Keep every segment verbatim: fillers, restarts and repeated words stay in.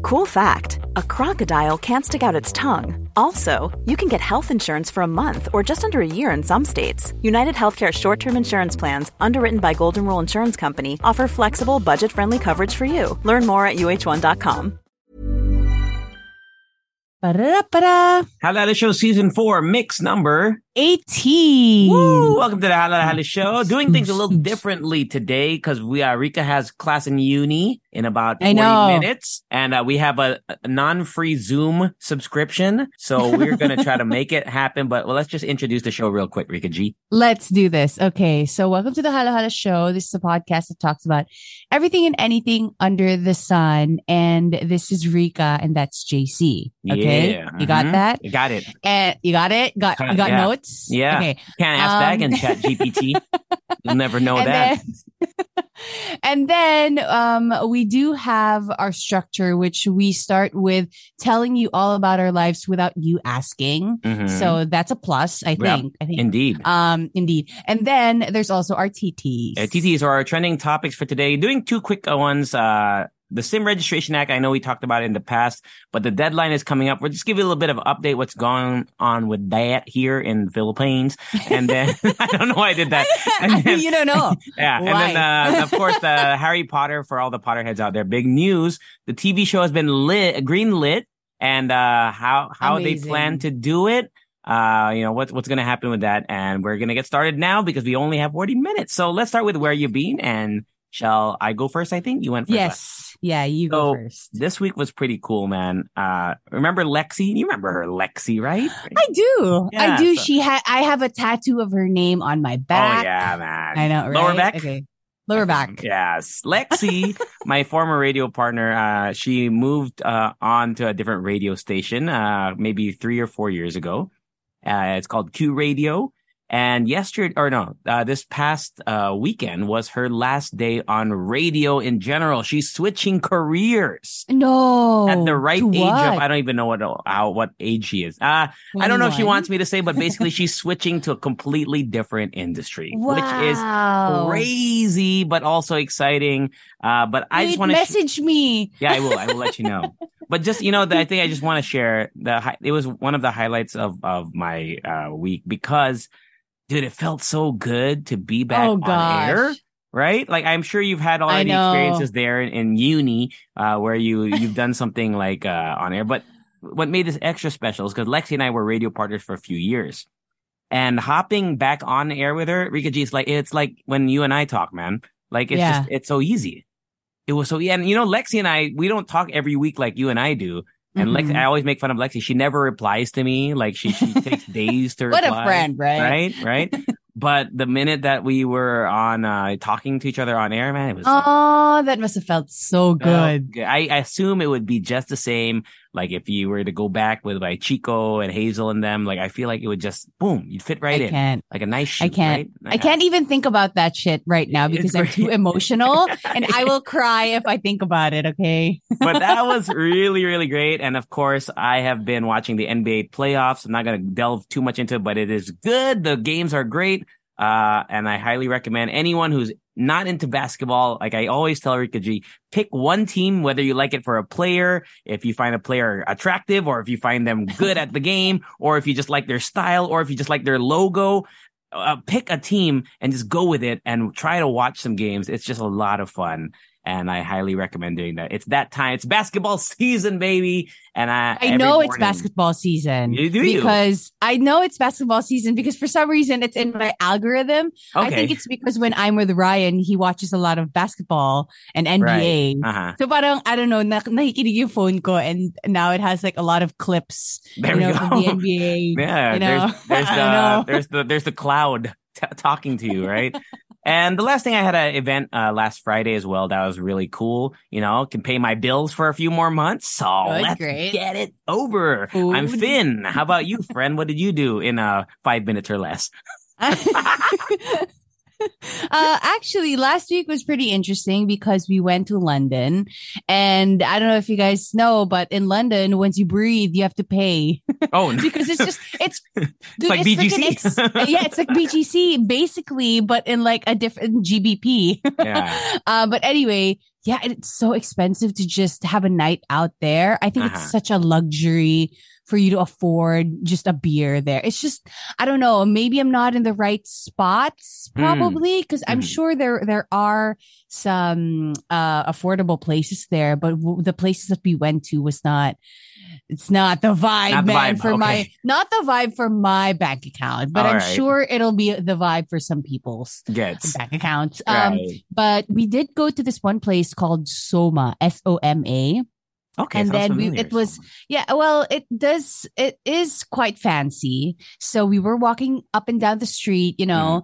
Cool fact, a crocodile can't stick out its tongue. Also, you can get health insurance for a month or just under a year in some states. United Healthcare short-term insurance plans, underwritten by Golden Rule Insurance Company, offer flexible, budget-friendly coverage for you. Learn more at U H one dot com. Para-para. Halo Halo Show Season four, mix number eighteen. Woo! Welcome to the Halo Halo Show. Doing things a little differently today because we uh, Rika has class in uni in about forty minutes. And uh, we have a, a non-free Zoom subscription. So we're going to try to make it happen. But well, let's just introduce the show real quick, Rika G. Let's do this. Okay. So welcome to the Halo Halo Show. This is a podcast that talks about everything and anything under the sun. And this is Rika and that's J C. Okay. Yeah. You got mm-hmm. that? You got it. And you got it? Got you got yeah. notes? Yeah. Okay. Can't ask um, back in Chat G P T. You'll never know and that. Then, and then um, we do have our structure, which we start with telling you all about our lives without you asking. Mm-hmm. So that's a plus, I think. Yeah, I think. Indeed. Um, indeed. And then there's also our T Ts. Uh, T Ts are our trending topics for today. Doing two quick ones. Uh, The SIM Registration Act, I know we talked about it in the past, but the deadline is coming up. We'll just give you a little bit of an update what's going on with that here in the Philippines. And then, I don't know why I did that. And then, you don't know. Yeah. Why? And then, uh, of course, the Harry Potter, for all the Potterheads out there, big news. The T V show has been lit, green lit, and uh, how, how they plan to do it. Uh, you know, what, what's going to happen with that. And we're going to get started now because we only have forty minutes. So let's start with where you been. And shall I go first? I think you went first. Yes. Last. Yeah, you so go first. This week was pretty cool, man. Uh, remember Lexi? You remember her, Lexi, right? I do. Yeah, I do. so. She had. I have a tattoo of her name on my back. Oh yeah, man. I know. Right? Lower back. Okay. Lower back. Yes, Lexi, my former radio partner. Uh, she moved uh on to a different radio station. Uh, maybe three or four years ago. Uh, it's called Q Radio. And yesterday, or no, uh, this past uh, weekend was her last day on radio in general. She's switching careers. No. At the right age what? of, I don't even know what how, what age she is. Uh, I don't know if she wants me to say, but basically she's switching to a completely different industry, wow. which is crazy, but also exciting. Uh, but I Wait, just want to message sh- me. Yeah, I will. I will let you know. But just, you know, the, I think I just want to share the, hi- it was one of the highlights of, of my uh, week because dude, it felt so good to be back oh, on gosh. air, right? Like, I'm sure you've had already experiences there in, in uni, uh, where you, you've done something like, uh, on air. But what made this extra special is because Lexi and I were radio partners for a few years. And hopping back on air with her, Rika G, is like, it's like when you and I talk, man. Like, it's yeah. just, it's so easy. It was so, yeah. And, you know, Lexi and I, we don't talk every week like you and I do. And mm-hmm. Lexi, I always make fun of Lexi. She never replies to me. Like she, she takes days to what reply. What a friend, right? Right, right. But the minute that we were on uh, talking to each other on air, man, it was. Oh, like, that must have felt so good. Uh, I, I assume it would be just the same. Like if you were to go back with like Chico and Hazel and them, like I feel like it would just boom, you'd fit right I in. Can't. Like a nice shoe, I can't. Right? I can't even think about that shit right now because I'm too emotional and I will cry if I think about it. Okay. But that was really, really great. And of course, I have been watching the N B A playoffs. I'm not going to delve too much into it, but it is good. The games are great. Uh, and I highly recommend anyone who's not into basketball. Like I always tell Rika G, pick one team, whether you like it for a player, if you find a player attractive, or if you find them good at the game, or if you just like their style, or if you just like their logo. Uh, pick a team and just go with it and try to watch some games. It's just a lot of fun. And I highly recommend doing that. It's that time. It's basketball season, baby. And I, I know morning, it's basketball season. You do because you? I know it's basketball season because for some reason it's in my algorithm. Okay. I think it's because when I'm with Ryan, he watches a lot of basketball and N B A. Right. Uh-huh. So parang, I don't know, na- nakikinig yung phone ko and now it has like a lot of clips, there you know, we go. from the N B A. Yeah. You know? There's, there's the, there's the, there's the cloud t- talking to you, right? And the last thing, I had an event uh, last Friday as well. That was really cool. You know, can pay my bills for a few more months. So Good, let's great. get it over. Food. I'm Finn. How about you, friend? What did you do in uh, five minutes or less? Uh, actually, last week was pretty interesting because we went to London, and I don't know if you guys know, but in London, once you breathe, you have to pay. Oh, no. Because it's just it's, dude, it's like it's B G C. freaking, it's, yeah, it's like B G C basically, but in like a different G B P. Yeah. uh, but anyway. yeah, it's so expensive to just have a night out there. I think Uh-huh. it's such a luxury for you to afford just a beer there. It's just, I don't know, maybe I'm not in the right spots probably because I'm Mhm. sure there there are some uh affordable places there, but w- the places that we went to was not it's not the vibe, Not the man, vibe, for my okay. not the vibe for my bank account, but All I'm right. sure it'll be the vibe for some people's Gets. bank accounts. Um Right. but we did go to this one place called Soma, S O M A. Okay, And sounds then we, familiar. it was, yeah, well, it does, it is quite fancy. So we were walking up and down the street, you know,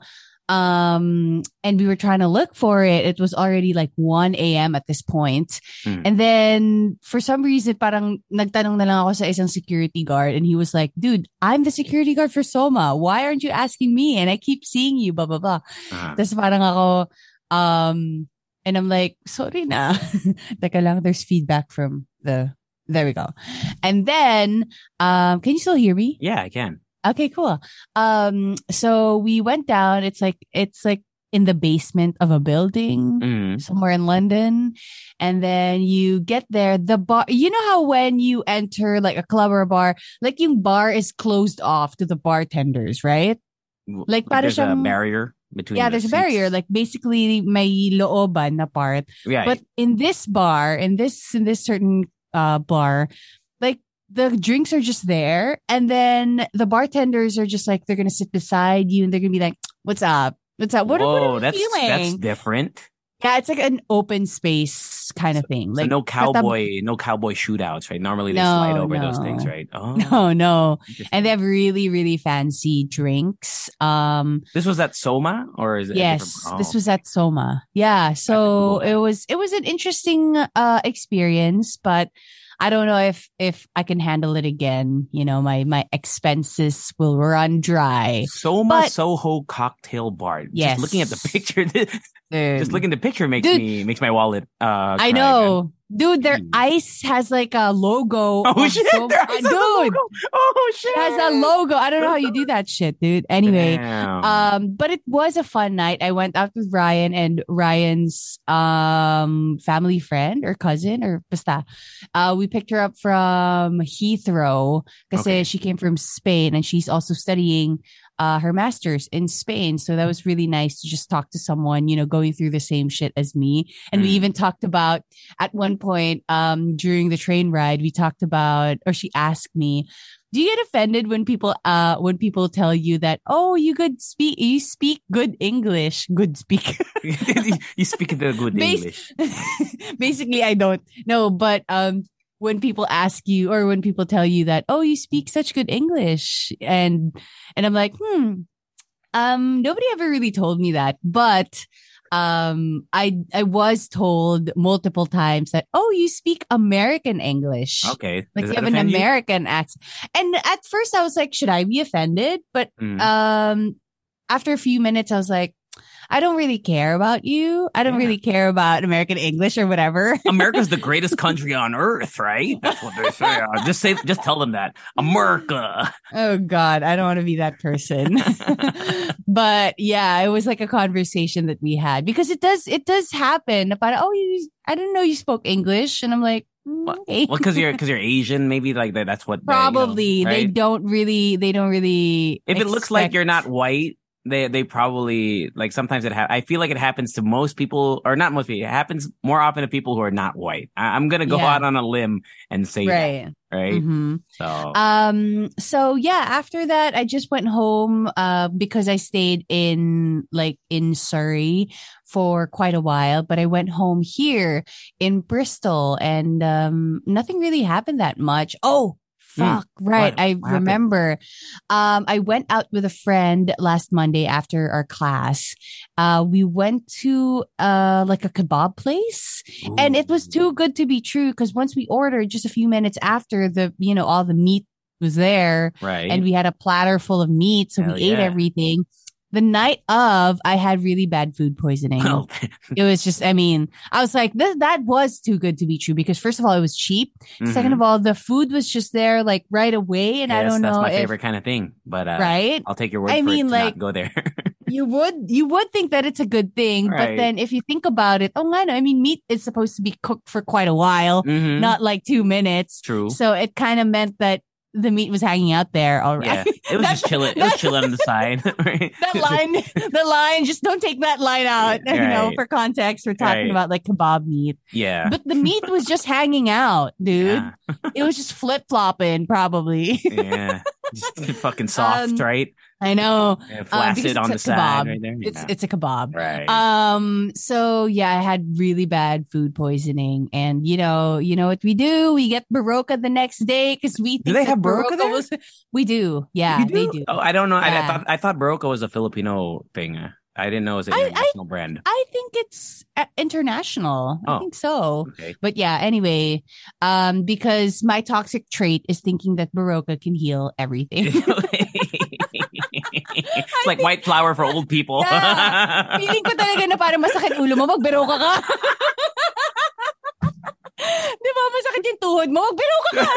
um, and we were trying to look for it. It was already like one a.m. at this point. Mm. And then for some reason, parang nagtanong na lang ako sa isang security guard and he was like, dude, I'm the security guard for Soma. Why aren't you asking me? And I keep seeing you, blah, blah, blah. Uh-huh. Tapos parang ako, um, and I'm like, sorry na. Teka lang, there's feedback from the, there we go. And then, um, can you still hear me? Yeah, I can. Okay, cool. Um, so we went down. It's like, it's like in the basement of a building Mhm. somewhere in London. And then you get there, the bar, you know how when you enter like a club or a bar, like yung bar is closed off to the bartenders, right? Like, para there's a siyang- barrier between. Yeah, the there's a seats. barrier. Like basically may looban na part. Yeah, But in this bar, in this in this certain uh bar, like the drinks are just there, and then the bartenders are just like they're gonna sit beside you and they're gonna be like, "What's up? What's up? What, Whoa, what are we that's feeling?" that's different. Yeah, it's like an open space kind of thing. So Like no katab- cowboy, no cowboy shootouts, right? Normally they No, slide over those no. things, right? Oh, No, no. interesting. And they have really, really fancy drinks. Um This was at Soma, or is it? a Yes, different- this oh. was at Soma. Yeah, so Google that. it was it was an interesting uh experience, but I don't know if if I can handle it again. You know, my my expenses will run dry. Soma But- Soho Cocktail Bar. Yes. Just looking at the picture, Dude, just looking at the picture makes Dude. me makes my wallet. Uh, I cry, know. Dude, their Jeez. ice has like a logo. man. Oh of shit! Soma- There Uh, is a dude, logo. Oh shit! it has a logo. I don't know how you do that shit, dude. Anyway, Damn. Um, but it was a fun night. I went out with Ryan and Ryan's um family friend or cousin or basta. Uh, we picked her up from Heathrow because Okay. she came from Spain and she's also studying uh her master's in Spain. So that was really nice to just talk to someone, you know, going through the same shit as me. And we Mm. even talked about at one point um during the train ride, we talked about or she asked me, do you get offended when people uh when people tell you that, oh, you good speak you speak good English, good speak? You speak the good Bas- English. Basically, I don't. No, but um when people ask you or when people tell you that, oh, you speak such good English, and and I'm like, hmm, um, nobody ever really told me that, but um I I was told multiple times that, oh, you speak American English. Okay. Like Does you that have an offend you? American accent. And at first I was like, should I be offended? But Mm. um after a few minutes I was like, I don't really care about you. I don't Yeah. really care about American English or whatever. America's the greatest country on earth, right? That's what they say. Uh, just say, just tell them that. America. Oh God, I don't want to be that person. But yeah, it was like a conversation that we had because it does it does happen. About, oh, you I didn't know you spoke English, and I'm like, mm, okay. Well, because you're because you're Asian, maybe like that. That's what they, you know, Probably they right? don't really they don't really. If it looks like expect- you're not white, they they probably like sometimes it. Ha- I feel like it happens to most people, or not most people. It happens more often to people who are not white. I- I'm gonna go Yeah. out on a limb and say right. that, right? Mhm. So Um, so yeah, after that, I just went home, uh, because I stayed in like in Surrey for quite a while, but I went home here in Bristol and, um, nothing really happened that much. Oh, fuck. Right. What- I what happened? remember, um, I went out with a friend last Monday after our class. Uh, we went to, uh, like a kebab place. And it was too good to be true because once we ordered, just a few minutes after the, you know, all the meat was there right. and we had a platter full of meat. So Hell we ate yeah. everything. The night of, I had really bad food poisoning. Well, It was just, I mean, I was like, this, that was too good to be true because first of all, it was cheap. Second mhm. of all, the food was just there like right away. And I Yes, don't know that's my if, favorite kind of thing. But uh, right? I'll take your word I for mean, it to like- not go there. you would you would think that it's a good thing, right. But then if you think about it, oh nga no, I mean meat is supposed to be cooked for quite a while, mm-hmm. not like two minutes. True. So it kind of meant that the meat was hanging out there already. Yeah, it was just chilling. It was chilling on the side. Right? That line, the line, just don't take that line out. Right. You know, for context, we're talking right. about like kebab meat. Yeah, but the meat was just hanging out, dude. Yeah. It was just flip flopping, probably. Yeah, just fucking soft, um, right? I know. Yeah, flaccid um, on the side right there. It's, it's a kebab. Right. Um, so yeah, I had really bad food poisoning. And you know, you know what we do? We get Berocca the next day because we think do they have Berocca there? Was, we do. Yeah, do? they do. Oh, I don't know. Yeah. I, I thought I thought Berocca was a Filipino thing. I didn't know it was an international I, I, brand. I think it's uh, international. Oh, I think so. Okay. But yeah, anyway, um, because my toxic trait is thinking that Berocca can heal everything. It's like think, white flour for old people. Yeah. Feeling ko talaga na parang masakit ulo mo, mag-Berocca ka. Di ba, masakit yung tuhod mo, mag-Berocca ka.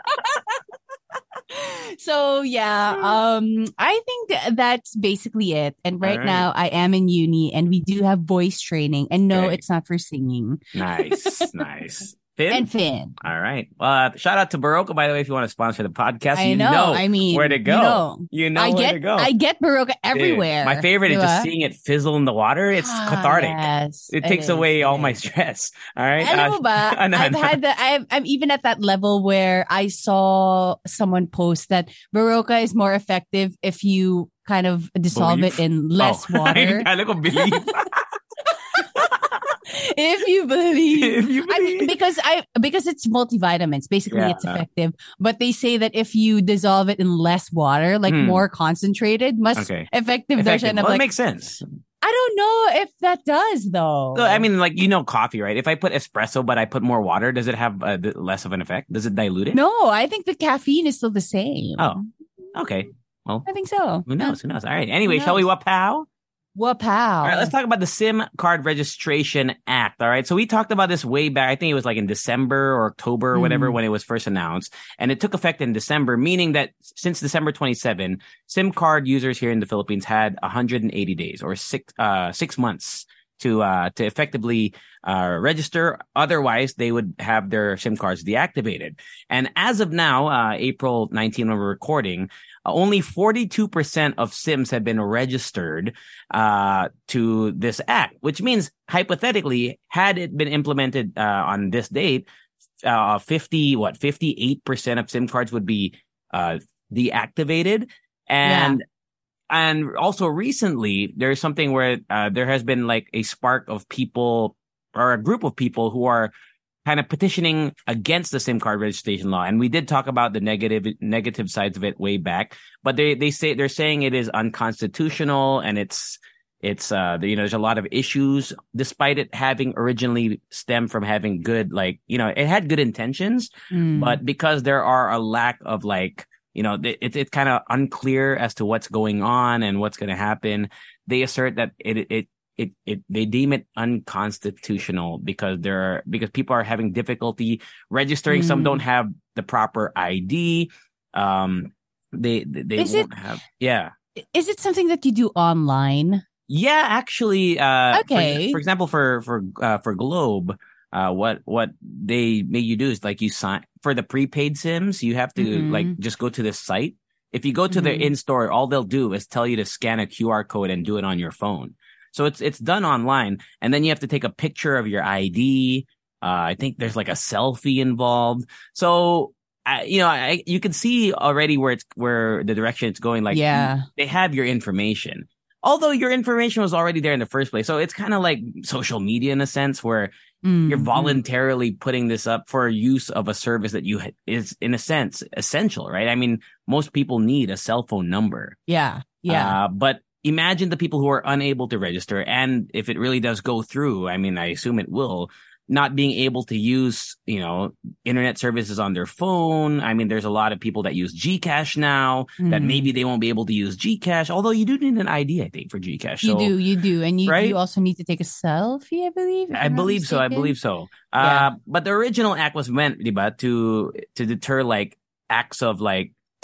So yeah, um, I think th- that's basically it. And right, right now I am in uni and we do have voice training. And no, okay. It's not for singing. Nice, nice. Finn? And Finn. All right. Well, uh, shout out to Berocca, by the way, if you want to sponsor the podcast. I you know. know I mean, where to go. You know, you know I where get, to go. I get Berocca everywhere. Dude, my favorite is just seeing it fizzle in the water. It's ah, cathartic. Yes, it, it takes is, away it all is. my stress. All right. Alam mo ba, ano, I've ano. had the, I've, I'm even at that level where I saw someone post that Berocca is more effective if you kind of dissolve believe? it in less oh. water. I don't believe. If you believe, if you believe. I mean, because I because it's multivitamins, basically yeah. It's effective. But they say that if you dissolve it in less water, like hmm. more concentrated, much okay. effective. effective. Well, like, it makes sense. I don't know if that does though. So, I mean, like you know, coffee, right? If I put espresso but I put more water, does it have uh, less of an effect? Does it dilute it? No, I think the caffeine is still the same. Oh, okay. Well, I think so. Who knows? Who knows? All right. Anyway, shall we wapow? Wapow. All right, let's talk about the SIM Card Registration Act. All right. So we talked about this way back. I think it was like in December or October or whatever mm. when it was first announced. And it took effect in December, meaning that since December twenty-seventh, SIM card users here in the Philippines had one hundred eighty days or six, uh, six months to, uh, to effectively, uh, register. Otherwise, they would have their SIM cards deactivated. And as of now, uh, April nineteenth, when we're recording, only forty-two percent of SIMs have been registered uh, to this act, which means hypothetically, had it been implemented uh, on this date, uh, fifty what fifty-eight percent of SIM cards would be uh, deactivated, and yeah. and also recently there's something where uh, there has been like a spark of people or a group of people who are kind of petitioning against the SIM card registration law. And we did talk about the negative negative sides of it way back, but they, they say they're saying it is unconstitutional and it's it's uh you know there's a lot of issues despite it having originally stemmed from having good like you know it had good intentions, mm. but because there are a lack of like you know it, it's kind of unclear as to what's going on and what's going to happen. They assert that it it It, it, they deem it unconstitutional because there are, because people are having difficulty registering. Mm. Some don't have the proper I D. Um, they, they is won't it, have, yeah. Is it something that you do online? Yeah, actually, uh, okay. For, for example, for, for, uh, for Globe, uh, what, what they make you do is like you sign for the prepaid SIMs, you have to mm-hmm. like just go to this site. If you go to mm-hmm. their in-store, all they'll do is tell you to scan a Q R code and do it on your phone. So it's it's done online, and then you have to take a picture of your I D. Uh, I think there's like a selfie involved. So I, you know, I, you can see already where it's where the direction it's going. Like, yeah, they have your information, although your information was already there in the first place. So it's kind of like social media in a sense, where mm-hmm. you're voluntarily putting this up for use of a service that you ha- is in a sense essential, right? I mean, most people need a cell phone number. Yeah, yeah, uh, but. Imagine the people who are unable to register. And if it really does go through, I mean, I assume it will, not being able to use, you know, internet services on their phone. I mean, there's a lot of people that use GCash now mm. that maybe they won't be able to use GCash, although you do need an I D, I think, for GCash. You so, do, you do. And you, right? you also need to take a selfie, I believe. I believe so. I believe so. Yeah. Uh, but the original act was meant, diba, to, to deter like acts of like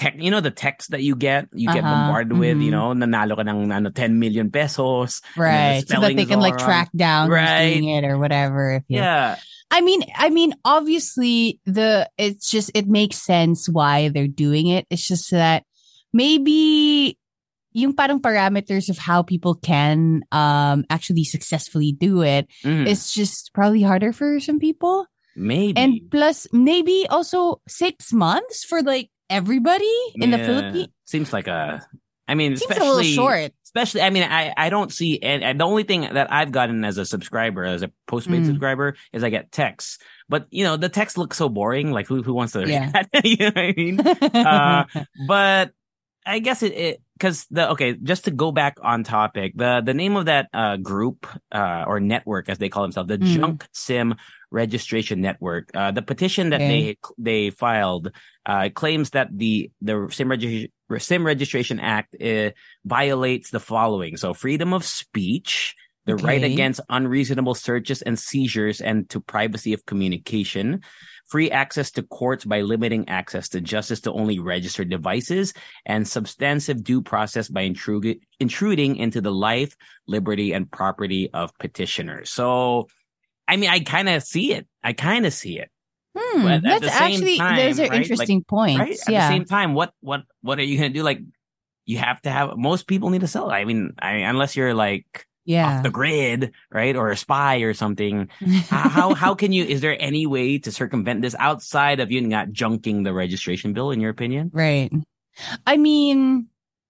tech, you know, the text that you get, you get Uh-huh. bombarded with, you Mhm. know, nanalo ka ng ano, ten million pesos. Right. So that they can like wrong. track down who's Right. doing it or whatever. If you- Yeah. I mean, I mean, obviously the, it's just, it makes sense why they're doing it. It's just that maybe yung parang parameters of how people can um actually successfully do it Mhm. is just probably harder for some people. Maybe. And plus, maybe also six months for like everybody in the Yeah. Philippines. Seems like a, I mean, Seems especially, a little short. Especially, I mean, I, I don't see, and, and the only thing that I've gotten as a subscriber, as a postpaid Mm. subscriber, is I get texts. But, you know, the text looks so boring. Like, who who wants to read Yeah. that? You know what I mean? uh, but I guess it, it, cause the, okay, just to go back on topic, the, the name of that, uh, group, uh, or network, as they call themselves, the Mm. Junk Sim Registration Network, uh, the petition that Okay. they, they filed, uh, claims that the, the SIM registration, SIM Registration Act, uh, violates the following. So freedom of speech, the right Okay. against unreasonable searches and seizures and to privacy of communication, free access to courts by limiting access to justice to only registered devices, and substantive due process by intru- intruding into the life, liberty, and property of petitioners. So, I mean, I kind of see it. I kind of see it. Hmm, But at that's the same actually time, those are right, interesting like, points. Right? At Yeah. the same time, what what what are you gonna do? Like, you have to have. Most people need to sell it. I mean, I unless you're like yeah. off the grid, right, or a spy or something. how, how how can you? Is there any way to circumvent this outside of you not junking the registration bill? In your opinion, Right. I mean,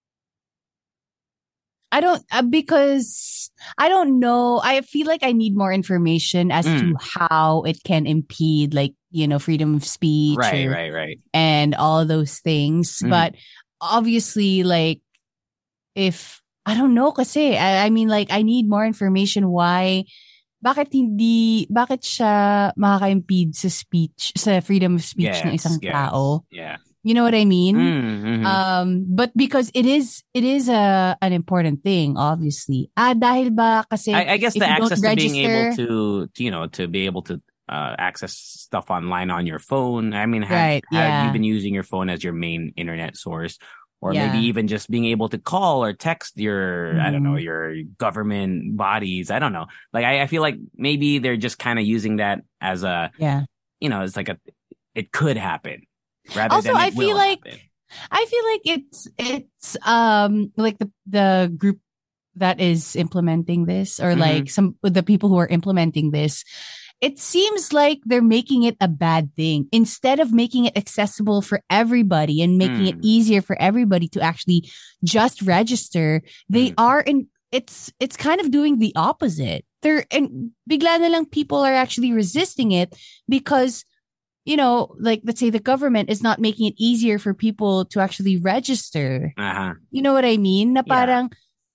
I don't uh, because I don't know. I feel like I need more information as Mm. to how it can impede, like, you know, freedom of speech, right, or- right, right. and all those things. Mhm. But obviously, like, if I don't know, kasi I, I mean, like, I need more information. Why? Bakit hindi? Bakit siya makaka-impede sa speech, sa freedom of speech ng isang yes, tao? yeah. You know what I mean? Mm, mhm. Um, but because it is, it is a an important thing, obviously. Ah, dahil ba kasi I, I guess if the you don't access to being able register- to, to, you know, to be able to uh, access stuff online on your phone. I mean, have, Right, have yeah. you been using your phone as your main internet source? Or Yeah. maybe even just being able to call or text your, I don't know, Mhm. your government bodies. I don't know. Like, I, I feel like maybe they're just kind of using that as a, Yeah. you know, it's like a, it could happen rather Also, than it I feel will like- happen. I feel like it's it's um like the the group that is implementing this, or Mhm. like some the people who are implementing this. It seems like they're making it a bad thing instead of making it accessible for everybody and making it Mm. easier for everybody to actually just register. They Mm. are in it's it's kind of doing the opposite. They're and bigla na lang people are actually resisting it because, you know, like, let's say the government is not making it easier for people to actually register. Uh-huh. You know what I mean? Na Yeah. parang,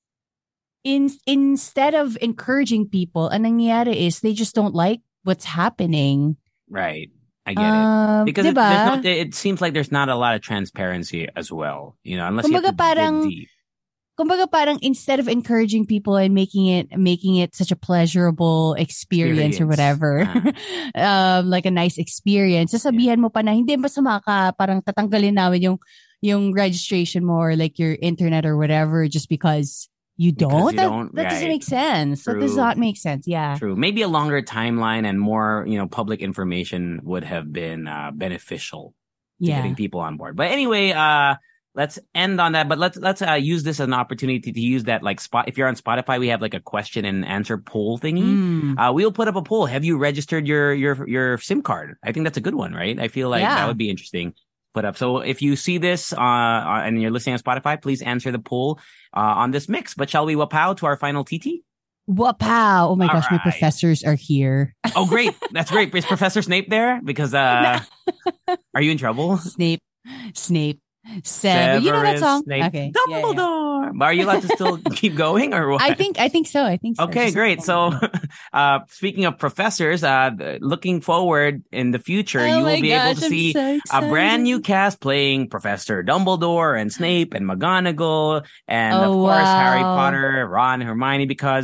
in, instead of encouraging people, ang nangyayari is they just don't like what's happening. Right. I get it. Um, Because it, diba? there's no, it seems like there's not a lot of transparency as well, you know, unless you have Kumbaga to parang- dig deep. Kumbaga parang instead of encouraging people and making it making it such a pleasurable experience, or Experience. whatever, um, like a nice experience, sasabihan mo pa na hindi masama ka, parang tatanggalin namin yung yung registration mo or like your internet or whatever just because you Because don't. you that don't, that doesn't right. make sense. That does True. not make sense. Yeah. True. Maybe a longer timeline and more, you know, public information would have been uh, beneficial to Yeah. getting people on board. But anyway, uh, let's end on that. But let's let's uh, use this as an opportunity to use that, like, spot. If you're on Spotify, we have like a question and answer poll thingy. Mm. Uh, we'll put up a poll. Have you registered your your your SIM card? I think that's a good one, right? I feel like Yeah. that would be interesting. Put up. So if you see this uh, uh, and you're listening on Spotify, please answer the poll uh, on this mix. But shall we wapow to our final T T? Wapow. Oh my All gosh, my right. professors are here. Oh, great. That's great. Is Professor Snape there? Because uh, are you in trouble? Snape. Snape. Seven. You know that Severus song? Snape. Okay. Yeah, yeah. Dumbledore. But are you allowed to still keep going or what? I think I think so. I think so. Okay, Just- great. So, uh, speaking of professors, uh, looking forward in the future, Oh you will my be gosh, able to I'm see so a excited. brand new cast playing Professor Dumbledore and Snape and McGonagall and of Oh, course Harry wow. Potter, Ron, Hermione, because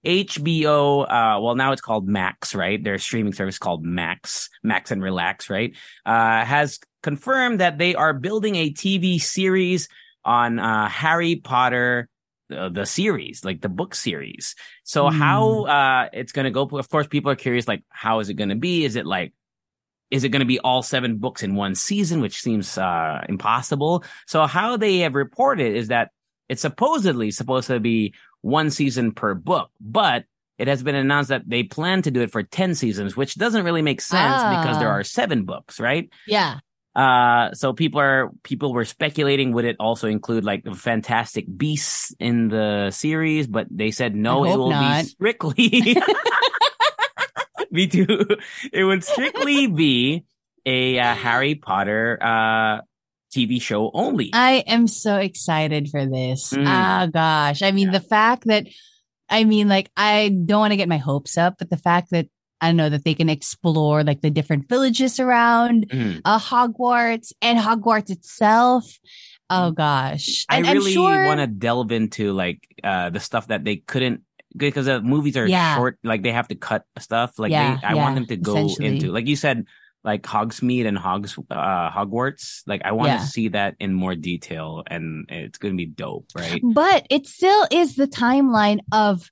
H B O, uh, well, now it's called Max, right? Their streaming service called Max, Max and Relax, right? Uh, has confirmed that they are building a T V series on uh, Harry Potter, the, the series, like the book series. So mm. how uh, it's going to go, of course, people are curious, like, how is it going to be? Is it like, is it going to be all seven books in one season, which seems uh, impossible? So how they have reported is that it's supposedly supposed to be one season per book, but it has been announced that they plan to do it for ten seasons, which doesn't really make sense ah. because there are seven books, right? Yeah. Uh, so people are people were speculating, would it also include like the Fantastic Beasts in the series? But they said no, it will not. be strictly. Me too. It would strictly be a uh, Harry Potter uh T V show only. I am so excited for this. Mm. Ah, gosh. I mean, yeah. the fact that, I mean, like, I don't want to get my hopes up, but the fact that, I don't know, that they can explore like the different villages around mm. uh, Hogwarts and Hogwarts itself. Oh, gosh. I and, really sure... want to delve into like uh, the stuff that they couldn't, because the movies are yeah. short, like they have to cut stuff. Like yeah, they, I yeah, want them to go into, like you said, like Hogsmeade and Hogs, uh, Hogwarts. Like I want yeah. to see that in more detail, and it's going to be dope, right? But it still is the timeline of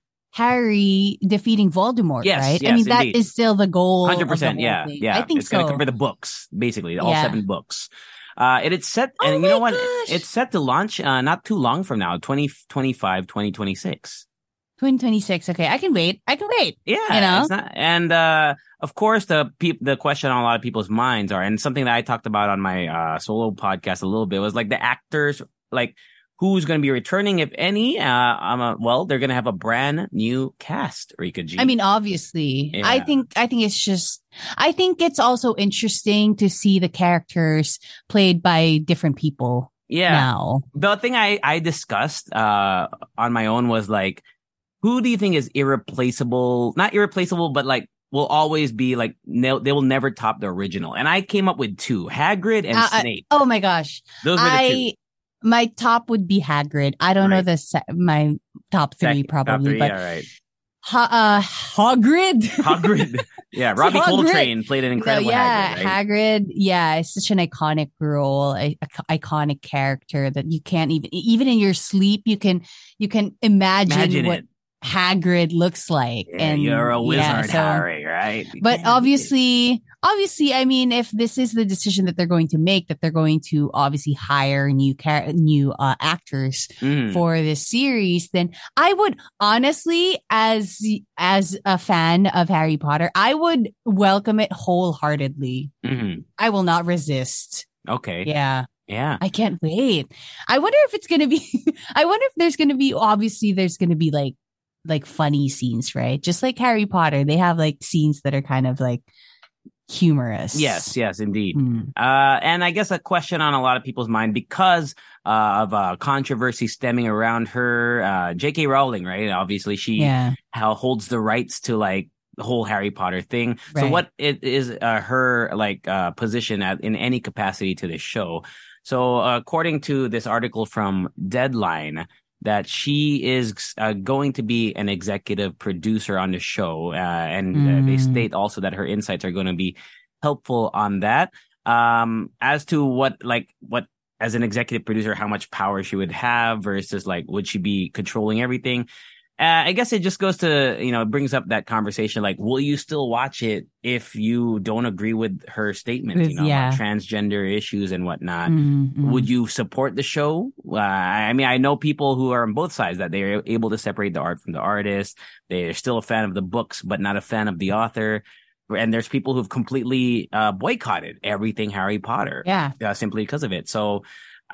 Harry defeating Voldemort, yes, right? Yes, I mean, that indeed. is still the goal. one hundred percent, of the yeah, thing. yeah. I think it's so. going to cover the books, basically, all yeah. seven books. Uh, and it's set, oh and you know what? Gosh. It's set to launch uh, not too long from now, twenty twenty-five, twenty twenty-six. twenty twenty-six. Okay, I can wait. I can wait. Yeah, you know, it's not, and uh, of course, the pe- the question on a lot of people's minds are, and something that I talked about on my uh, solo podcast a little bit was like the actors, like who's going to be returning, if any. Uh, I'm a, well, they're going to have a brand new cast. Rika G. I mean, obviously, yeah. I think I think it's just. I think it's also interesting to see the characters played by different people. Yeah. Now, the thing I I discussed uh on my own was like, who do you think is irreplaceable? Not irreplaceable, but like will always be like, no, they will never top the original. And I came up with two, Hagrid and uh, Snape. I, oh my gosh. Those were the I, two. My top would be Hagrid. I don't right. know the se- my top three Second, probably, top three, but yeah, right. ha- uh, Hagrid. Hagrid. Yeah, Robbie Hagrid. Coltrane played an incredible no, yeah, Hagrid, right? Hagrid. Yeah, it's such an iconic role, a, a, iconic character that you can't even, even in your sleep, you can, you can imagine, imagine what it. Hagrid looks like. Yeah, and you're a wizard, yeah, so, Harry, right? You but obviously, obviously, I mean, if this is the decision that they're going to make, that they're going to obviously hire new car- new uh, actors mm. for this series, then I would honestly, as as a fan of Harry Potter, I would welcome it wholeheartedly. Mm-hmm. I will not resist. Okay. Yeah. Yeah. I can't wait. I wonder if it's going to be, I wonder if there's going to be, obviously, there's going to be like, like funny scenes, right? Just like Harry Potter, they have like scenes that are kind of like humorous. Yes, yes, indeed. Mm. Uh, and I guess a question on a lot of people's mind because uh, of uh, controversy stemming around her, uh, J K Rowling, right? Obviously, she yeah. how holds the rights to like the whole Harry Potter thing. Right. So what it is uh, her like uh, position at, in any capacity to this show? So uh, according to this article from Deadline, that she is uh, going to be an executive producer on the show. Uh, and mm. uh, they state also that her insights are going to be helpful on that. Um, as to what, like, what, as an executive producer, how much power she would have versus, like, would she be controlling everything? Uh, I guess it just goes to, you know, it brings up that conversation, like, will you still watch it if you don't agree with her statements, you know, yeah. about transgender issues and whatnot? Mm-hmm. Would you support the show? Uh, I mean, I know people who are on both sides that they're able to separate the art from the artist. They're still a fan of the books, but not a fan of the author. And there's people who've completely uh, boycotted everything Harry Potter, yeah, uh, simply because of it. So,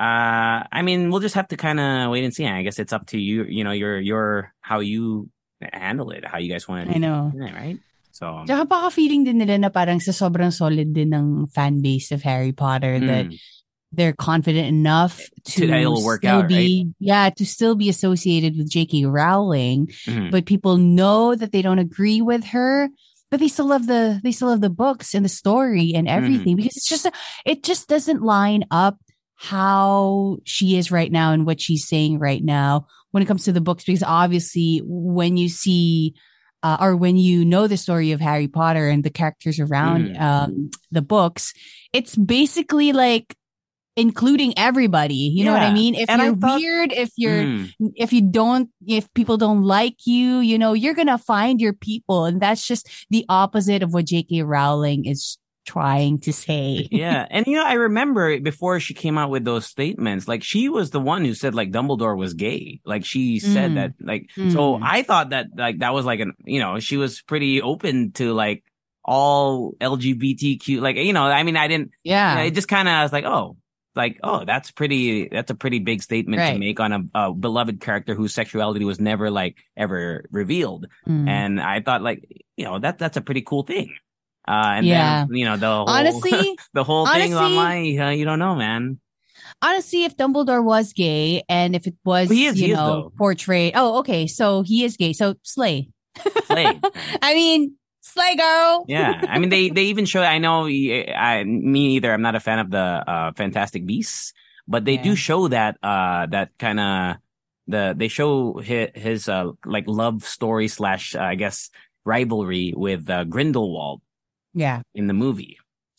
Uh, I mean, we'll just have to kind of wait and see. I guess it's up to you, you know, your, your, how you handle it, how you guys want to I know. it, right? So, tsaka baka feeling din nila na parang sa sobrang solid din ng fan base of Harry Potter mm. that they're confident enough to, to it'll work still out, be, right? yeah, to still be associated with J K Rowling, mm-hmm. but people know that they don't agree with her. But they still love the, they still love the books and the story and everything mm. because it's just, it just doesn't line up how she is right now and what she's saying right now when it comes to the books, because obviously when you see uh, or when you know the story of Harry Potter and the characters around mm. um, the books, it's basically like including everybody. You yeah. know what I mean? If and you're thought, weird, if you're, mm. if you don't, if people don't like you, you know, you're going to find your people. And that's just the opposite of what J K Rowling is trying to say. Yeah. And, you know, I remember before she came out with those statements, like she was the one who said like Dumbledore was gay. Like she said mm. that, like, mm. so I thought that like that was like an, you know, she was pretty open to like all L G B T Q, like, you know, I mean, I didn't, yeah, you know, it just kind of, I was like, oh, like, oh, that's pretty, that's a pretty big statement right. to make on a, a beloved character whose sexuality was never like ever revealed. Mm. And I thought like, you know, that that's a pretty cool thing. Uh, and yeah. then, you know, the whole, honestly, the whole honestly, thing online, uh, you don't know, man. Honestly, if Dumbledore was gay and if it was, well, he is, you he know, is, portrayed. Oh, okay. So he is gay. So slay. Slay. I mean, slay girl. Yeah. I mean, they, they even show, I know, I, me either. I'm not a fan of the uh, Fantastic Beasts, but they yeah. do show that, uh, that kind of, the, they show his, his uh, like love story slash, uh, I guess, rivalry with uh, Grindelwald. Yeah. In the movie.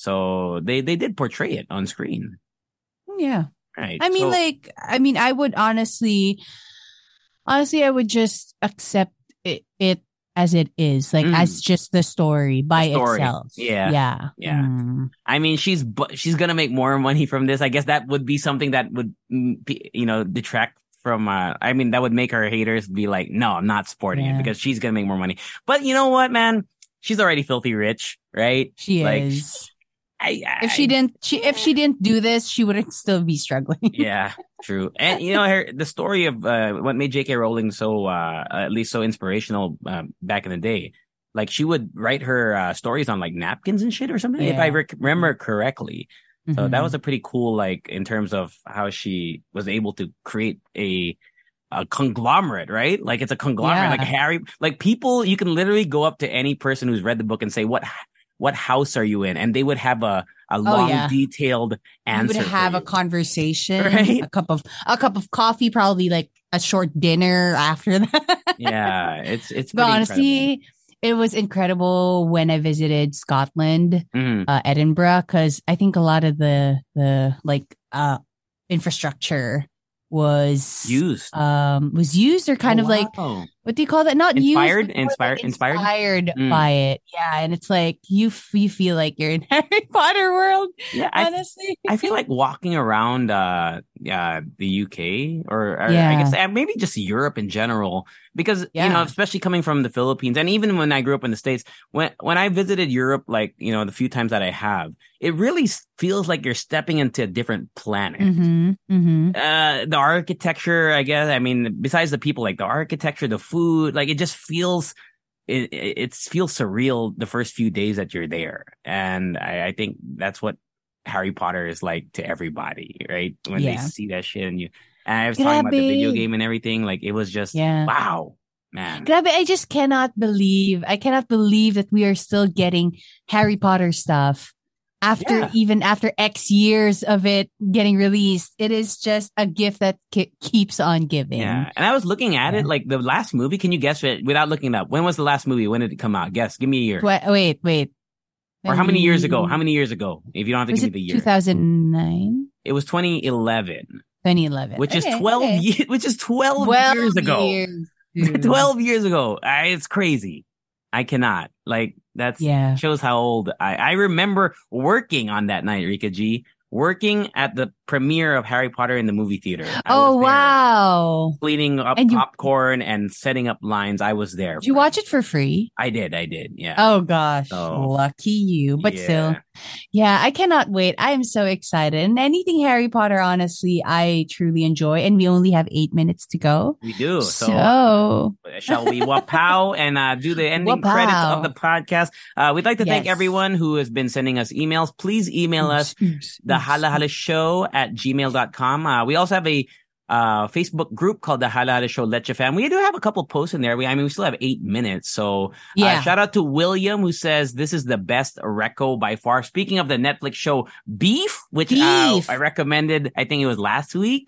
So they, they did portray it on screen. Yeah. Right. I mean, so, like, I mean, I would honestly, honestly, I would just accept it, it as it is, like mm, as just the story by the story. itself. Yeah. Yeah. Yeah. Mm. I mean, she's, she's going to make more money from this. I guess that would be something that would, you know, detract from, uh, I mean, that would make her haters be like, no, I'm not supporting yeah. it because she's going to make more money. But you know what, man? She's already filthy rich, right? She like, is. I, I, if she didn't, she if she didn't do this, she would still be struggling. Yeah, true. And you know, her the story of uh, what made J K Rowling so uh, at least so inspirational uh, back in the day. Like she would write her uh, stories on like napkins and shit or something, yeah. if I rec- remember correctly. Mm-hmm. So that was a pretty cool, like in terms of how she was able to create a. A conglomerate, right? Like it's a conglomerate, yeah. like Harry, like people, you can literally go up to any person who's read the book and say, what, what house are you in? And they would have a, a long, oh, yeah. detailed answer. You would have you. a conversation, right? a cup of, a cup of coffee, probably like a short dinner after that. Yeah. It's, it's, but honestly, incredible. It was incredible when I visited Scotland, mm-hmm. uh, Edinburgh, because I think a lot of the, the like, uh, infrastructure was used um was used or kind oh, of like wow. what do you call that, not inspired used inspired like inspired inspired mm. by it. Yeah, and it's like you f- you feel like you're in Harry Potter world. Yeah, honestly, I, I feel like walking around uh uh the U K or, or yeah. I guess maybe just Europe in general, because yeah. you know, especially coming from the Philippines, and even when I grew up in the States, when when I visited Europe, like, you know, the few times that I have, it really feels like you're stepping into a different planet. Mm-hmm. Mm-hmm. Uh, the architecture, I guess. I mean, besides the people, like the architecture, the food, like it just feels, it, it, it feels surreal the first few days that you're there. And I, I think that's what Harry Potter is like to everybody, right? When yeah. they see that shit and you, and I was Grabe. talking about the video game and everything, like it was just, yeah. wow, man. Grabe, I just cannot believe, I cannot believe that we are still getting Harry Potter stuff. After yeah. even after X years of it getting released, it is just a gift that ke- keeps on giving. Yeah, and I was looking at yeah. it, like the last movie. Can you guess it without looking it up? When was the last movie? When did it come out? Guess. Give me a year. Wait, wait, wait. Or how many years ago? How many years ago? If you don't have to was give me the year. two thousand nine It was twenty eleven. twenty eleven Which okay, is twelve okay. years. Which is twelve, twelve years ago. Years, twelve years ago. I, it's crazy. I cannot. Like, that's yeah. shows how old I, I remember working on that night, Rika G. Working at the premiere of Harry Potter in the movie theater. I oh, wow. Cleaning up and you, popcorn and setting up lines. I was there. Did you watch it for free? I did. I did. Yeah. Oh, gosh. So, lucky you. But yeah. still. Yeah, I cannot wait. I am so excited. And anything Harry Potter, honestly, I truly enjoy. And we only have eight minutes to go. We do. So, so. shall we wapow and uh, do the ending wapow. credits of the podcast? Uh, we'd like to yes. thank everyone who has been sending us emails. Please email us the Hala Hala Show at gmail dot com. Uh, we also have a uh, Facebook group called the Hala Hala Show Leche Fam. We do have a couple posts in there. We, I mean, we still have eight minutes. So yeah. uh, shout out to William, who says this is the best reco by far. Speaking of the Netflix show Beef, which Beef. Uh, I recommended, I think it was last week.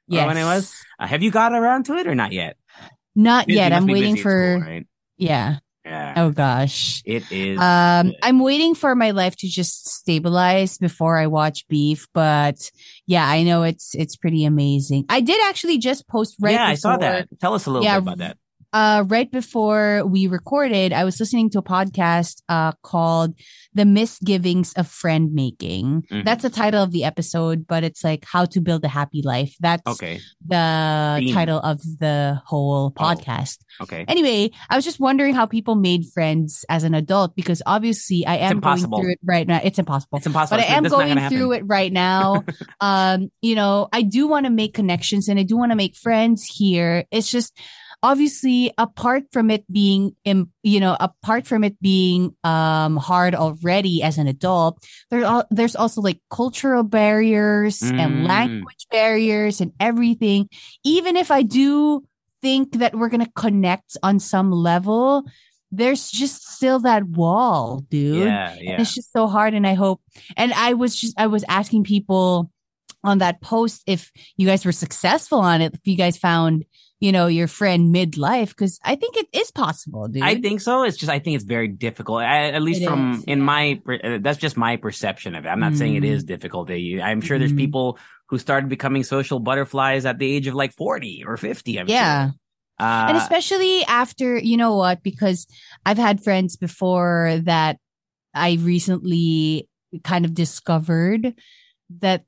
Yes. Or when it was. Uh, have you got around to it or not yet? Not You yet. must I'm be waiting busy at for. school, right? Yeah. Yeah. Oh gosh. It is. Um, good. I'm waiting for my life to just stabilize before I watch Beef, but yeah, I know it's it's pretty amazing. I did actually just post right. Yeah, before, I saw that. Tell us a little yeah, bit about that. Uh, right before we recorded, I was listening to a podcast uh called "The Misgivings of Friend Making." Mhm. That's the title of the episode, but it's like how to build a happy life. That's Okay. the Theme. title of the whole Oh. podcast. Okay. Anyway, I was just wondering how people made friends as an adult because obviously I am going impossible. through it right now. It's impossible. It's impossible. But I am That's not going gonna through happen. it right now. um, you know, I do want to make connections and I do want to make friends here. It's just obviously apart from it being, im- you know, apart from it being um hard already as an adult, there are there's also like cultural barriers Mm. and language barriers and everything. Even if I do think that we're gonna connect on some level, there's just still that wall, dude. Yeah, And yeah. it's just so hard. And I hope, and I was just, I was asking people on that post if you guys were successful on it, if you guys found, you know, your friend midlife, because I think it is possible, dude. I think so. It's just I think it's very difficult. I, at least It from is, in yeah. my per- uh, that's just my perception of it. I'm not saying it Mm. is difficult. I- I'm sure there's Mhm. people who started becoming social butterflies at the age of like forty or fifty. I'm Yeah. sure. Uh, And especially after, you know what, because I've had friends before that I recently kind of discovered that,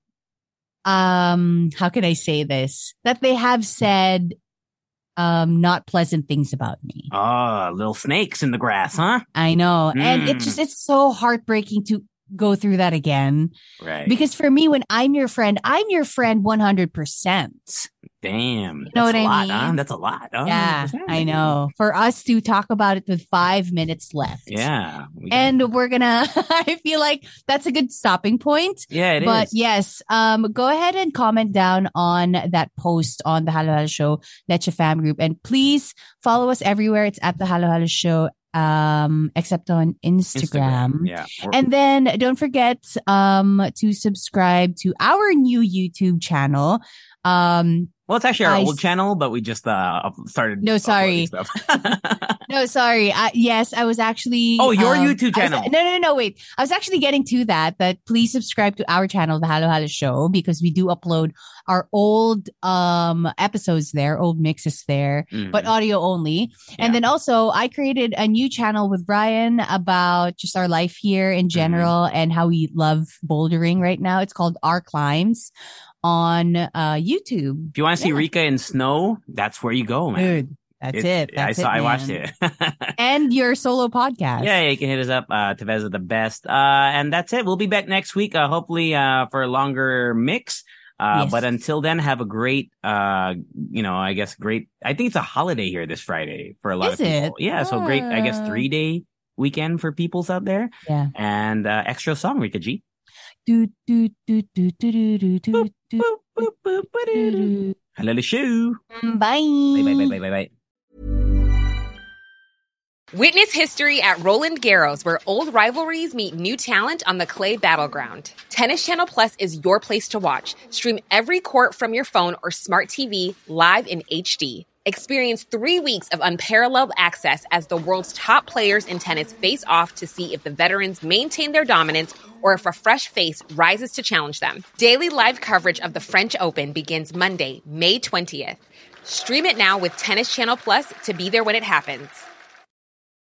um, how can I say this? That they have said, um, not pleasant things about me. oh, little snakes in the grass, huh? I know. And Mm. it's just, it's so heartbreaking to go through that again. Right. Because for me, when I'm your friend, I'm your friend one hundred percent. Damn. know That's what a I lot, huh? mean? That's a lot. Oh, Yeah, one hundred percent. I know. For us to talk about it with five minutes left. Yeah. we got- And we're gonna, I feel like that's a good stopping point. yeah, it is. But yes, um, go ahead and comment down on that post on the Halo Halo Show Leche Fam group. And please follow us everywhere. It's at the Halo Halo Show, um, except on Instagram. Yeah. Or- And then don't forget um to subscribe to our new YouTube channel. Um well, it's actually our I old s- channel, but we just uh up- started. No, sorry. uploading stuff. no, sorry. Uh, yes, I was actually Oh, your um, YouTube I was- channel. no, no, no, wait. I was actually getting to that. That please subscribe to our channel, the Halo Halo Show, because we do upload our old um episodes there, old mixes there, Mhm. but audio only. Yeah. And then also I created a new channel with Brian about just our life here in general and how we love bouldering right now. It's called Our Climbs on uh YouTube. If you want to see Yeah. Rika in snow, that's where you go, man. Dude, that's it. That's I saw. it, I watched man. it. And your solo podcast. Yeah, yeah, you can hit us up. Uh, Tevez is the best. Uh, and that's it. We'll be back next week. Uh, hopefully, uh, for a longer mix. Uh, Yes. but until then, have a great, uh, you know, I guess great. I think it's a holiday here this Friday for a lot Is of people. it? Yeah. So great, I guess Ah. three day weekend for peoples out there. Yeah. And, uh, extra song, Rika G. Do, do, do, do, do, do, do, do, Boop, do, boop, boop, boop, do, ba-doo. do. Hello, the shoe. Mm, Bye. Bye, bye, bye, bye, bye, bye. Witness history at Roland Garros, where old rivalries meet new talent on the clay battleground. Tennis Channel Plus is your place to watch. Stream every court from your phone or smart T V live in H D. Experience three weeks of unparalleled access as the world's top players in tennis face off to see if the veterans maintain their dominance or if a fresh face rises to challenge them. Daily live coverage of the French Open begins Monday, May twentieth. Stream it now with Tennis Channel Plus to be there when it happens.